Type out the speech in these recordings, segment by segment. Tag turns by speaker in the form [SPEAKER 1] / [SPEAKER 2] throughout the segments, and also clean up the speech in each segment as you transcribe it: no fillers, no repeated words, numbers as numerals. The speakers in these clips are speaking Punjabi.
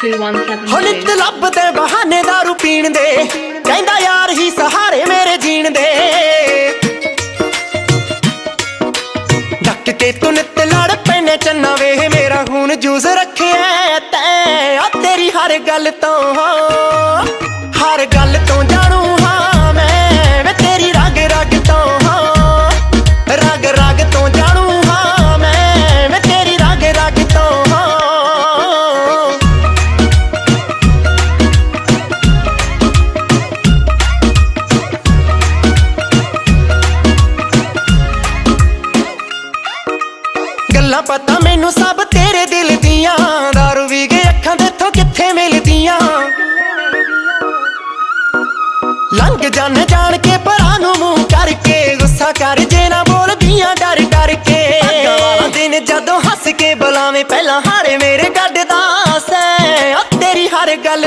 [SPEAKER 1] 93172.
[SPEAKER 2] ਹੋ ਨਿੱਤ ਲੱਭਦੇ ਬਹਾਨੇ ਦਾਰੂ ਪੀਣ ਦੇ, ਕਹਿੰਦਾ ਯਾਰ ਹੀ ਸਹਾਰੇ ਮੇਰੇ ਜੀਣ ਦੇ। ਡੱਕ ਕੇ ਤੂੰ ਨਿੱਤ ਲੜ ਪੈਨੇ ਚੰਨਾ ਵੇ, ਮੇਰਾ ਖੂਨ ਜੂਸ ਰੱਖਿਆ ਤੈਂ ਆ ਤੇਰੀ ਹਰ ਗੱਲ ਤੋਂ ਜਾਣੂ ਹਾਂ ਮੈਂ ਵੇ ਤੇਰੀ ਰਗ ਰਗ ਤੋਂ ਰਗ ਰਗ ਤੋਂ ਜਾਣੂ ਹਾਂ ਮੈਂ ਵੇ ਤੇਰੀ ਰਗ ਰਗ ਤੋਂ। ਗੱਲਾਂ ਪਤਾ ਮੈਨੂੰ ਸਭ ਤੇਰੇ ਦਿਲ ਦੀਆਂ, ਦਾਰੂ ਵੀ ਗਏ ਅੱਖਾਂ ਦੇ ਥੋਂ ਕਿੱਥੇ ਮਿਲਦੀਆਂ। ਲੰਘ ਜਾਣ ਜਾਣ ਕੇ ਪਰਾਂ ਨੂੰ ਮੂੰਹ ਕਰਕੇ, ਗੁੱਸਾ ਕਰ ਜੇ ਨਾ ਬੋਲਦੀਆਂ ਡਰ ਡਰ ਕੇ। ਦਿਨ ਜਦੋਂ ਹੱਸ ਕੇ ਬੁਲਾਵੇਂ ਪਹਿਲਾਂ ਹਾਰੇ ਮੇਰੇ ਗੱਡ ਦਾ ਸੈ ਆ ਤੇਰੀ ਹਰ ਗੱਲ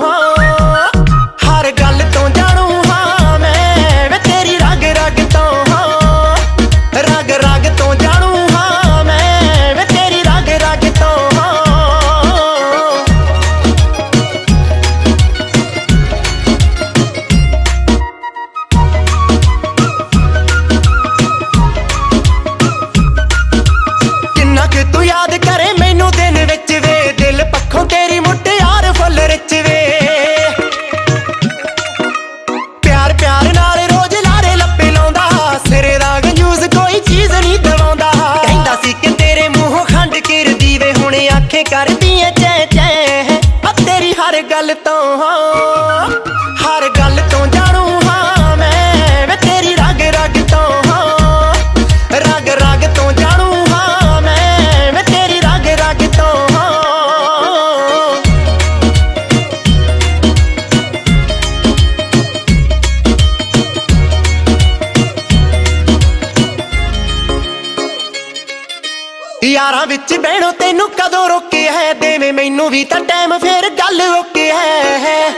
[SPEAKER 2] ਤੋਂ ਜਾਣੂ ਹਾਂ ਮੈਂ ਵੇ ਤੇਰੀ ਰਗ ਰਗ ਤੋਂ ਰਗ ਰਗ ਤੋਂ ਜਾਣੂ ਹਾਂ ਮੈਂ ਵੇ ਤੇਰੀ ਰਗ ਰਗ ਤੋਂ। ਕਿੰਨਾ ਕਿ ਤੂੰ ਯਾਦ ਕਰੇ ਮੈਨੂੰ ਦਿਨ ਵਿੱਚ ਵੇ, ਦਿਲ ਪੱਖੋਂ ਤੇਰੀ ਮੁਟਿਆਰ ਫੁੱਲ ਰਿਚ ਵੇ। ਪਿਆਰ ਪਿਆਰ ਨਾਲ ਰੋਜ਼ ਲਾਰੇ ਲੱਪੇ ਲਾਉਂਦਾ, ਸਿਰੇ ਦਾ ਕੰਜੂਸ ਕੋਈ ਚੀਜ਼ ਨਹੀਂ ਦਵਾਉਂਦਾ। ਕਹਿੰਦਾ ਸੀ ਕਿ ਤੇਰੇ ਮੂੰਹੋਂ ਖੰਡ ਕਿਰਦੀ ਵੇ, ਹੁਣ ਆਖੇ ਕਰਦੀ ਐ ਚੈ ਚੈ ਆ ਤੇਰੀ ਹਰ ਗੱਲ ਤੋਂ ਜਾਣੂ ਹਾਂ ਮੈਂ ਵੇ ਤੇਰੀ ਰਗ ਰਗ ਤੋਂ ਰਗ ਰਗ ਤੋਂ ਜਾਣੂ ਹਾਂ ਮੈਂ ਵੇ ਤੇਰੀ ਰਗ ਰਗ ਤੋਂ। ਯਾਰਾਂ ਵਿੱਚ ਬਹਿਣੋਂ ਤੈਨੂੰ ਕਦੋਂ ਰੋਕਿਆ ਹੈ, ਦੇਵੇਂ ਮੈਨੂੰ ਵੀ ਤਾਂ ਟਾਈਮ ਫੇਰ ਗੱਲ ਓਕੇ ਹੈ।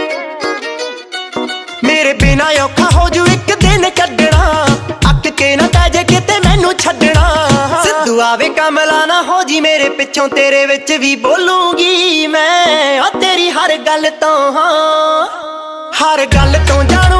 [SPEAKER 2] ਮੇਰੇ ਬਿਨਾ ਔਖਾ ਹੋ ਜੂ ਇੱਕ ਦਿਨ ਕੱਢਣਾ, ਅੱਕ ਕੇ ਨਾ ਪੈ ਜੇ ਕਿਤੇ ਮੈਨੂੰ ਛੱਡਣਾ। ਸਿੱਧੂ ਆਵੇ ਕਮਲਾ ਨਾ ਹੋ ਜੀ ਮੇਰੇ ਪਿੱਛੋਂ, ਤੇਰੇ ਵਿੱਚ ਵੀ ਬੋਲੂਗੀ ਮੈਂ ਆ ਤੇਰੀ ਹਰ ਗੱਲ ਤੋਂ ਜਾਣੂ